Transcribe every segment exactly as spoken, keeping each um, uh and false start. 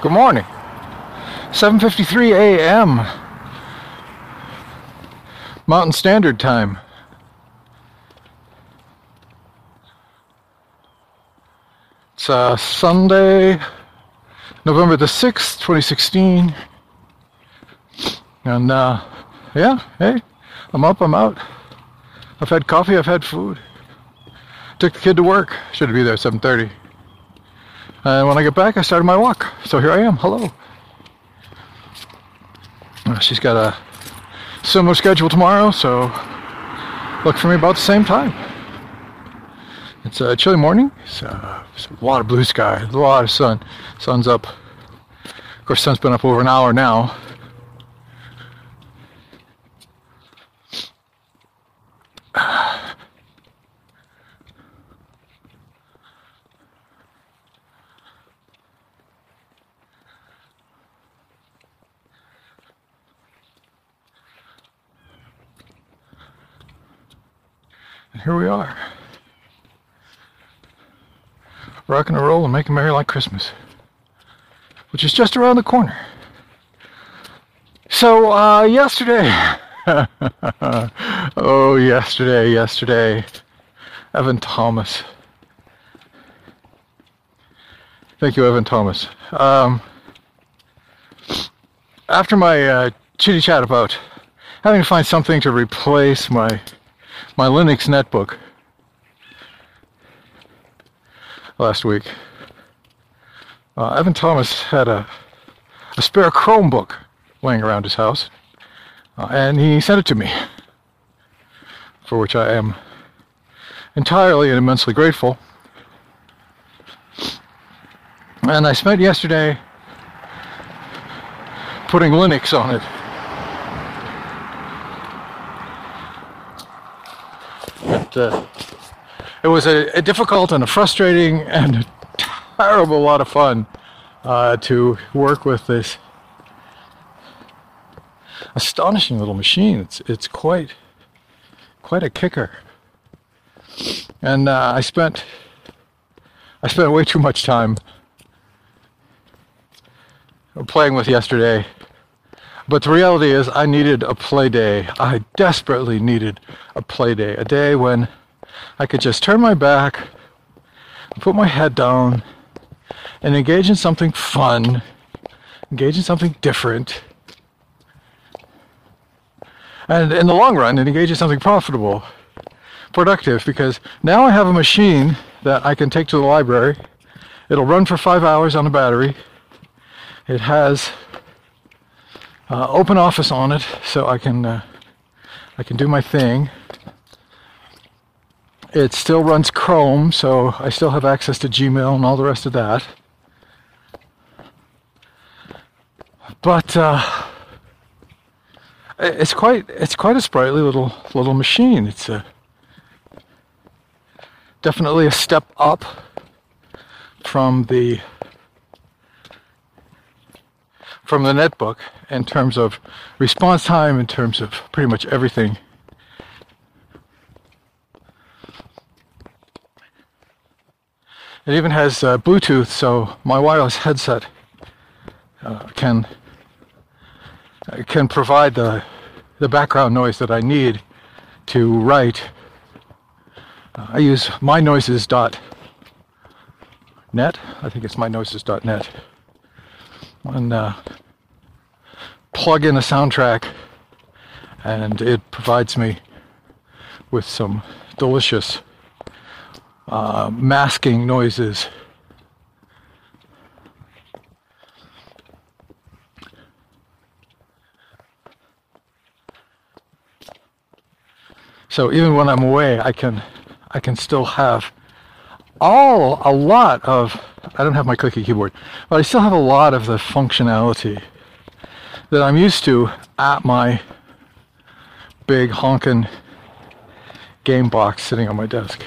Good morning. seven fifty-three a m Mountain Standard Time. It's uh, Sunday, November the sixth, twenty sixteen. And uh, yeah, hey, I'm up, I'm out. I've had coffee, I've had food. Took the kid to work. Should be there at seven thirty. And when I get back, I started my walk. So here I am. Hello. Uh, she's got a similar schedule tomorrow, so look for me about the same time. It's a chilly morning. It's, uh, it's a lot of blue sky, a lot of sun. Sun's up. Of course, sun's been up over an hour now. And here we are. Rocking and roll and making merry like Christmas, which is just around the corner. So, uh, yesterday, oh, yesterday, yesterday, Evan Thomas. Thank you, Evan Thomas. Um, after my uh, chitty chat about having to find something to replace my my Linux netbook last week, uh, Evan Thomas had a, a spare Chromebook laying around his house, uh, and he sent it to me, for which I am entirely and immensely grateful. And I spent yesterday putting Linux on it. But, uh, it was a, a difficult and a frustrating and a terrible lot of fun uh, to work with this astonishing little machine. It's it's quite quite a kicker, and uh, I spent I spent way too much time playing with yesterday. But the reality is, I needed a play day. I desperately needed a play day. A day when I could just turn my back, put my head down, and engage in something fun, engage in something different, and in the long run, engage in something profitable, productive, because now I have a machine that I can take to the library. It'll run for five hours on a battery. It has Uh, open office on it, so I can uh, I can do my thing. It still runs Chrome, so I still have access to Gmail and all the rest of that. But uh, it's quite it's quite a sprightly little little machine. It's a definitely a step up from the from the netbook in terms of response time, in terms of pretty much everything. It even has uh, Bluetooth, so my wireless headset uh, can uh, can provide the the background noise that I need to write. Uh, I use my noises dot net. I think it's my noises dot net. And uh, plug in a soundtrack, and it provides me with some delicious uh, masking noises. So even when I'm away, I can I can still have all a lot of I don't have my clicky keyboard, but I still have a lot of the functionality that I'm used to at my big honkin' game box sitting on my desk.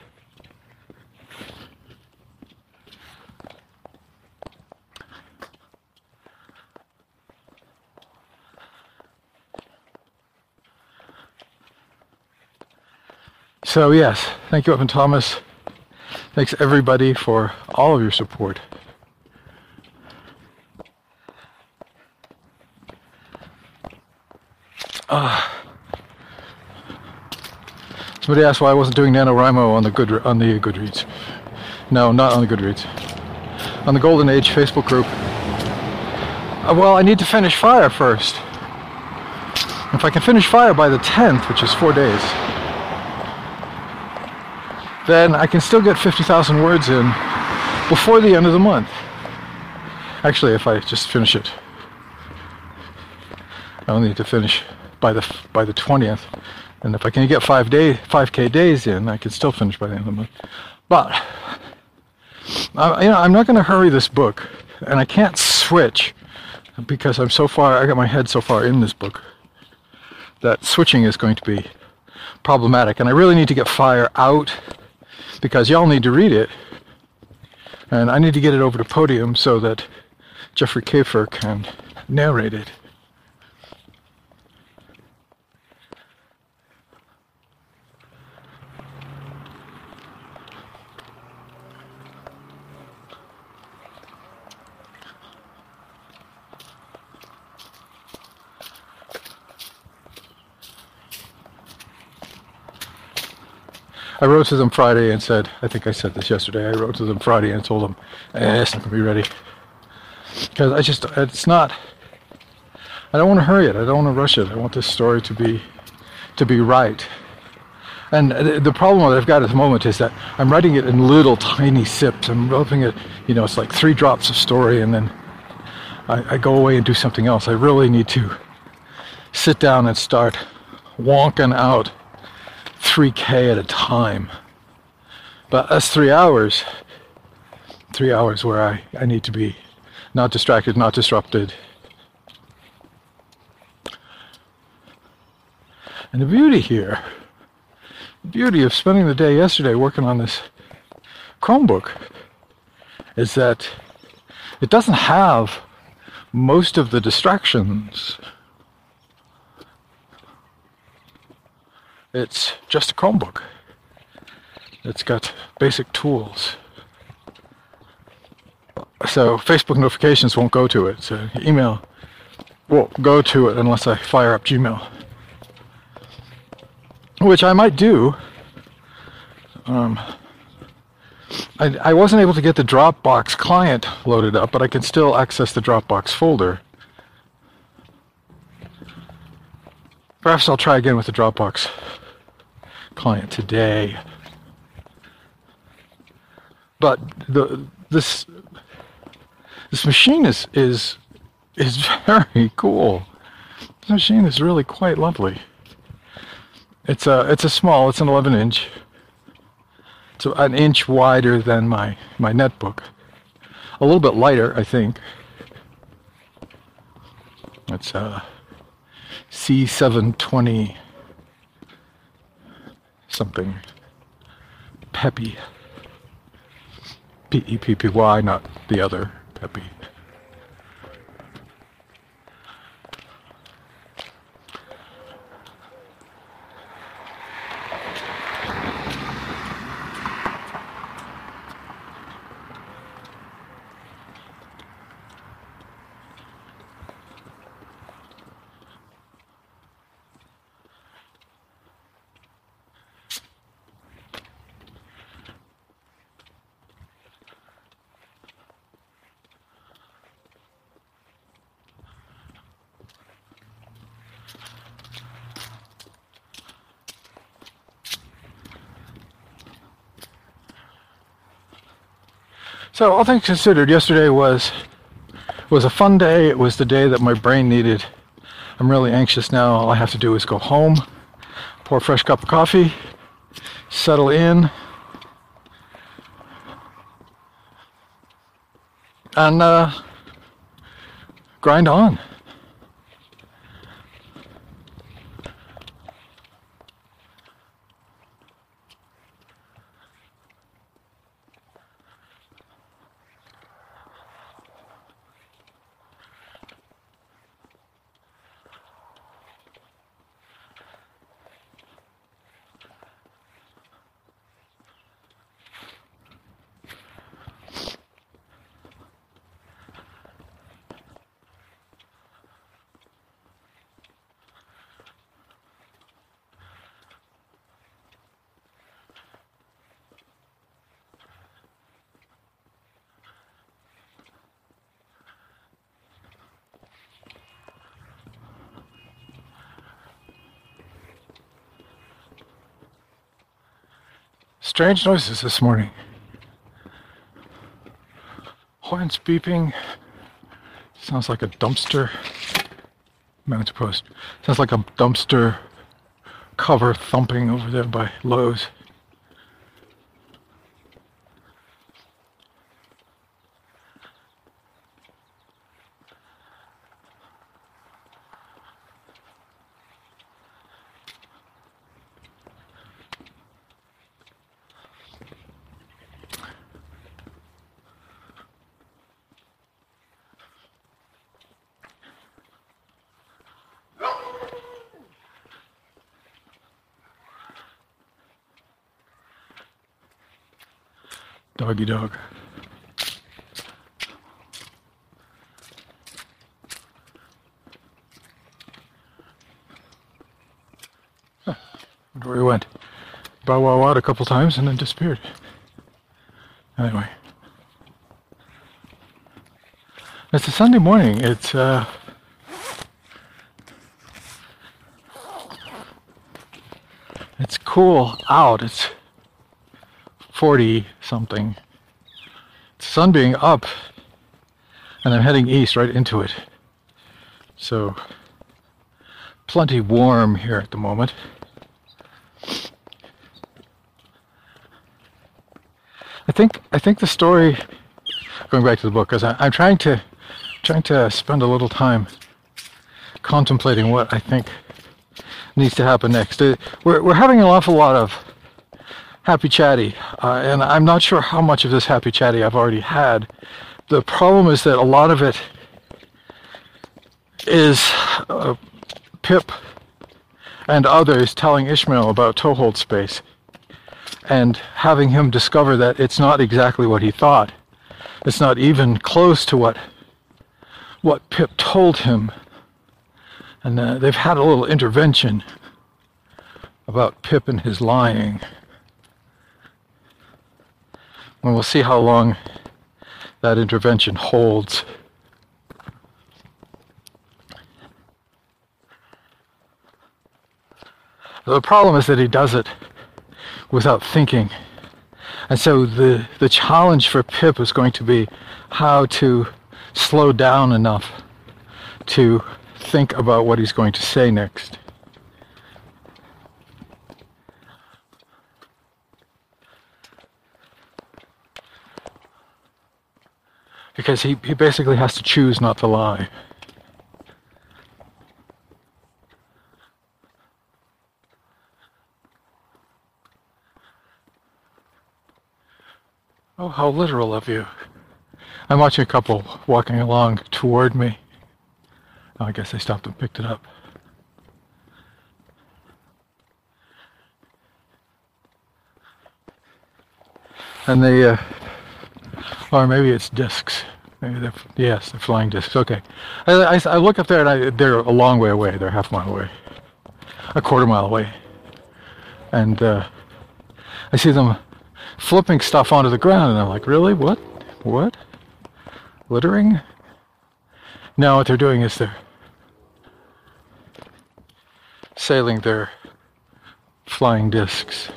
So yes, thank you, Evan Thomas. Thanks everybody for all of your support. Somebody asked why I wasn't doing NaNoWriMo on the good on the Goodreads. No, not on the Goodreads. On the Golden Age Facebook group. Uh, well, I need to finish Fire first. If I can finish Fire by the tenth, which is four days, then I can still get fifty thousand words in before the end of the month. Actually, if I just finish it, I only need to finish by the by the twentieth. And if I can get five day, five K days in, I can still finish by the end of the month. But I, you know, I'm not going to hurry this book, and I can't switch because I'm so far. I got my head so far in this book that switching is going to be problematic. And I really need to get Fire out because y'all need to read it, and I need to get it over to Podium so that Jeffrey Kafer can narrate it. I wrote to them Friday and said, I think I said this yesterday, I wrote to them Friday and told them, eh, it's not going to be ready. Because I just, it's not, I don't want to hurry it, I don't want to rush it, I want this story to be, to be right. And the problem that I've got at the moment is that I'm writing it in little tiny sips, I'm writing it, you know, it's like three drops of story and then I, I go away and do something else. I really need to sit down and start wonking out three K at a time. But that's three hours. Three hours where I, I need to be not distracted, not disrupted. And the beauty here, the beauty of spending the day yesterday working on this Chromebook is that it doesn't have most of the distractions. It's just a Chromebook. It's got basic tools. So Facebook notifications won't go to it. So email won't go to it unless I fire up Gmail. Which I might do. Um, I, I wasn't able to get the Dropbox client loaded up, but I can still access the Dropbox folder. Perhaps I'll try again with the Dropbox client today. But the this this machine is is is very cool. This machine is really quite lovely. It's a it's a small. It's an eleven inch. It's an inch wider than my my netbook. A little bit lighter, I think. It's a C seven twenty something. Peppy. P E P P Y, not the other Peppy. So all things considered, yesterday was was a fun day. It was the day that my brain needed. I'm really anxious now. All I have to do is go home, pour a fresh cup of coffee, settle in, and uh, grind on. strange noises this morning. Horns beeping. Sounds like a dumpster. Mountain Post. Sounds like a dumpster cover thumping over there by Lowe's. Doggy dog. Huh. Wonder where he went. Bow wow wowed a couple times and then disappeared. Anyway. It's a Sunday morning. It's uh it's cool out. It's forty something. The sun being up, and I'm heading east right into it. So plenty warm here at the moment. I think I think the story, going back to the book, because I'm trying to trying to spend a little time contemplating what I think needs to happen next. Uh, We're we're having an awful lot of happy chatty, uh, and I'm not sure how much of this happy chatty I've already had. The problem is that a lot of it is uh, Pip and others telling Ishmael about toehold space and having him discover that it's not exactly what he thought. It's not even close to what what Pip told him. And uh, they've had a little intervention about Pip and his lying. And we'll see how long that intervention holds. The problem is that he does it without thinking. And so the, the challenge for Pip is going to be how to slow down enough to think about what he's going to say next. Because he, he basically has to choose not to lie. Oh, how literal of you. I'm watching a couple walking along toward me. Oh, I guess they stopped and picked it up. And they, uh, or maybe it's discs. Maybe they're, yes, they're flying discs. Okay. I, I, I look up there and I, they're a long way away. They're half a mile away. A quarter mile away. And uh, I see them flipping stuff onto the ground and I'm like, really? What? What? Littering? No, what they're doing is they're sailing their flying discs.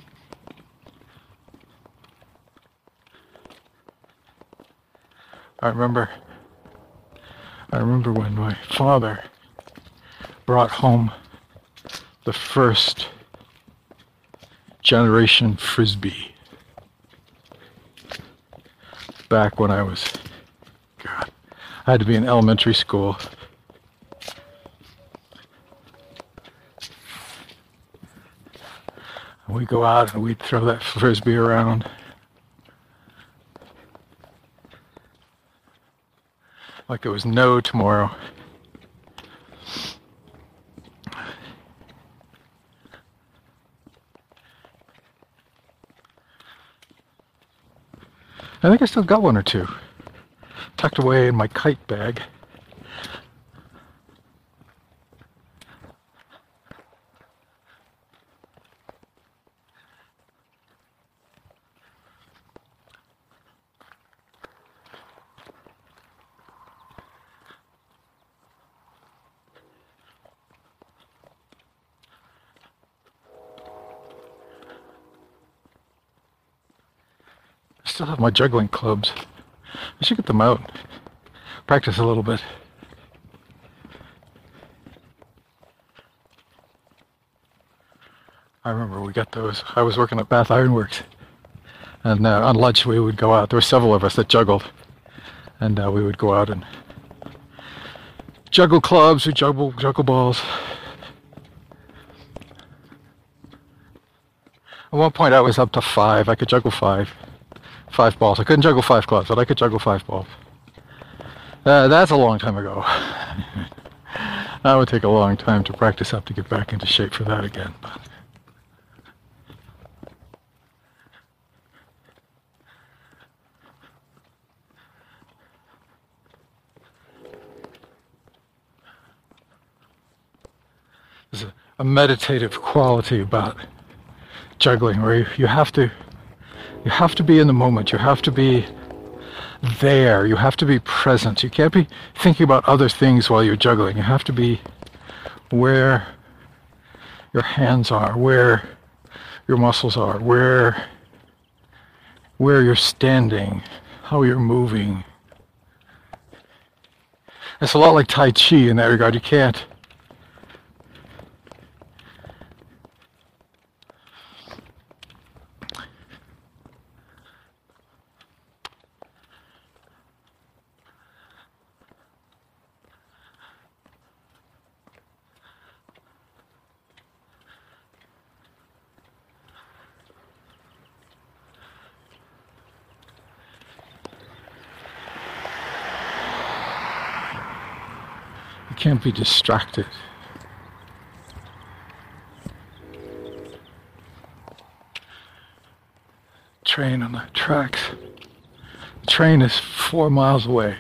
I remember, I remember when my father brought home the first generation Frisbee back when I was, God, I had to be in elementary school. And we'd go out and we'd throw that Frisbee around. Like there was no tomorrow. I think I still got one or two tucked away in my kite bag. still have my juggling clubs. I should get them out. Practice a little bit. I remember we got those. I was working at Bath Ironworks. And uh, on lunch we would go out. There were several of us that juggled. And uh, we would go out and juggle clubs, we juggle, juggle balls. At one point I was up to five. I could juggle five. Five balls. I couldn't juggle five clubs, but I could juggle five balls. Uh, that's a long time ago. That would take a long time to practice up to get back into shape for that again. But there's a, a meditative quality about juggling where you, you have to you have to be in the moment. You have to be there. You have to be present. You can't be thinking about other things while you're juggling. You have to be where your hands are, where your muscles are, where where you're standing, how you're moving. It's a lot like Tai Chi in that regard. You can't You can't be distracted. Train on the tracks. The train is four miles away.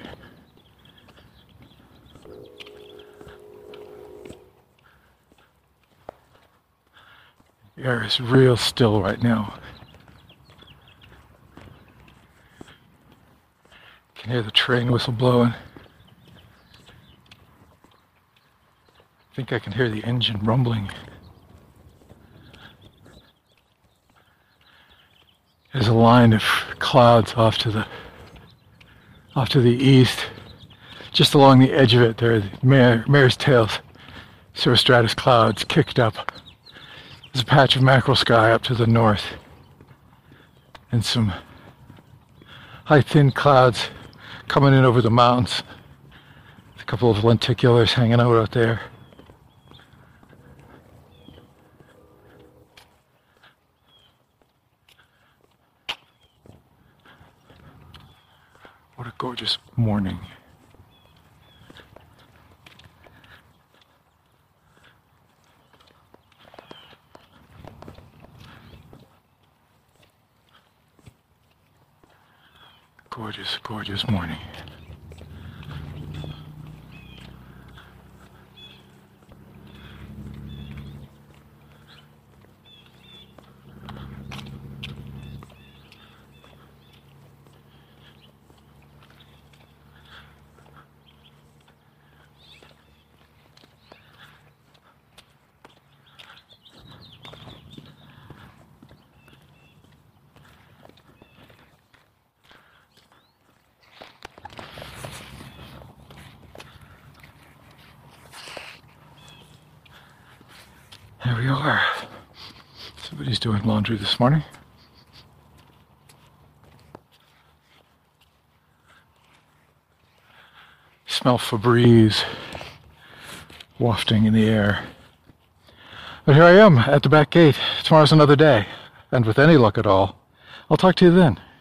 The air is real still right now. You can hear the train whistle blowing. I think I can hear the engine rumbling. There's a line of clouds off to the off to the east. Just along the edge of it, there are the mare, mare's tails, cirrostratus clouds kicked up. There's a patch of mackerel sky up to the north, and some high thin clouds coming in over the mountains. There's a couple of lenticulars hanging out out there. What a gorgeous morning. Gorgeous, gorgeous morning. There we are. Somebody's doing laundry this morning. Smell Febreze wafting in the air. But here I am at the back gate. Tomorrow's another day. And with any luck at all, I'll talk to you then.